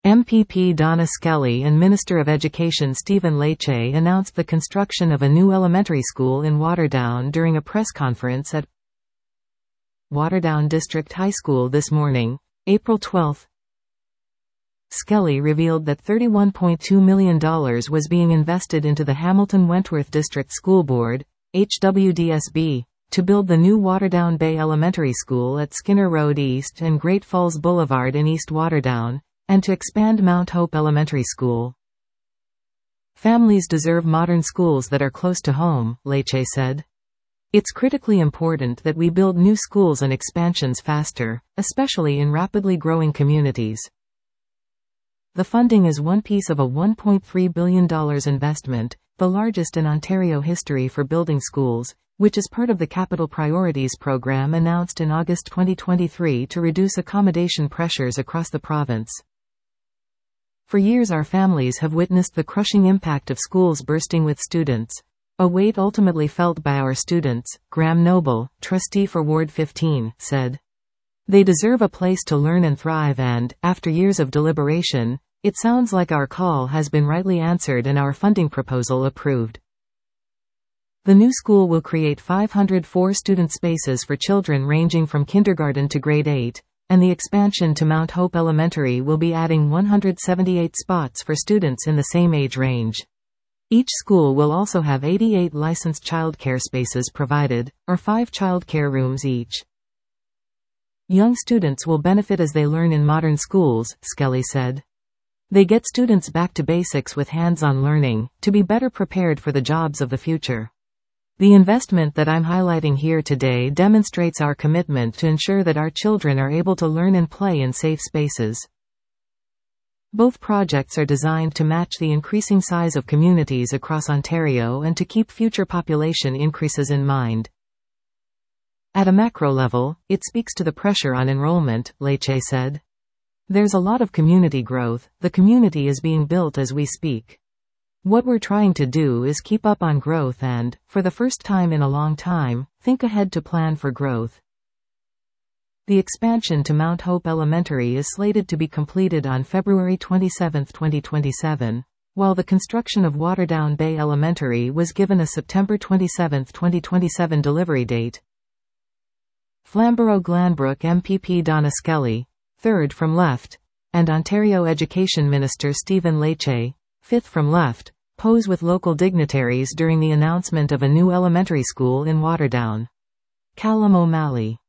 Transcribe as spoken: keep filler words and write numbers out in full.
M P P Donna Skelly and Minister of Education Stephen Lecce announced the construction of a new elementary school in Waterdown during a press conference at Waterdown District High School this morning, April twelfth. Skelly revealed that thirty-one point two million dollars was being invested into the Hamilton-Wentworth District School Board, H W D S B, to build the new Waterdown Bay Elementary School at Skinner Road East and Great Falls Boulevard in East Waterdown, and to expand Mount Hope Elementary School. Families deserve modern schools that are close to home, Lecce said. It's critically important that we build new schools and expansions faster, especially in rapidly growing communities. The funding is one piece of a one point three billion dollars investment, the largest in Ontario history for building schools, which is part of the Capital Priorities program announced in August twenty twenty-three to reduce accommodation pressures across the province. For years our families have witnessed the crushing impact of schools bursting with students. A weight ultimately felt by our students, Graham Noble, trustee for Ward fifteen, said. They deserve a place to learn and thrive and, after years of deliberation, it sounds like our call has been rightly answered and our funding proposal approved. The new school will create five hundred four student spaces for children ranging from kindergarten to grade eight, and the expansion to Mount Hope Elementary will be adding one hundred seventy-eight spots for students in the same age range. Each school will also have eighty-eight licensed childcare spaces provided, or five childcare rooms each. Young students will benefit as they learn in modern schools, Skelly said. They get students back to basics with hands-on learning, to be better prepared for the jobs of the future. The investment that I'm highlighting here today demonstrates our commitment to ensure that our children are able to learn and play in safe spaces. Both projects are designed to match the increasing size of communities across Ontario and to keep future population increases in mind. At a macro level, it speaks to the pressure on enrollment, Lecce said. There's a lot of community growth, the community is being built as we speak. What we're trying to do is keep up on growth and, for the first time in a long time, think ahead to plan for growth. The expansion to Mount Hope Elementary is slated to be completed on February twenty-seventh, twenty twenty-seven, while the construction of Waterdown Bay Elementary was given a September twenty-seventh, twenty twenty-seven delivery date. Flamborough-Glanbrook M P P Donna Skelly, third from left, and Ontario Education Minister Stephen Lecce, fifth from left, pose with local dignitaries during the announcement of a new elementary school in Waterdown. Callum O'Malley.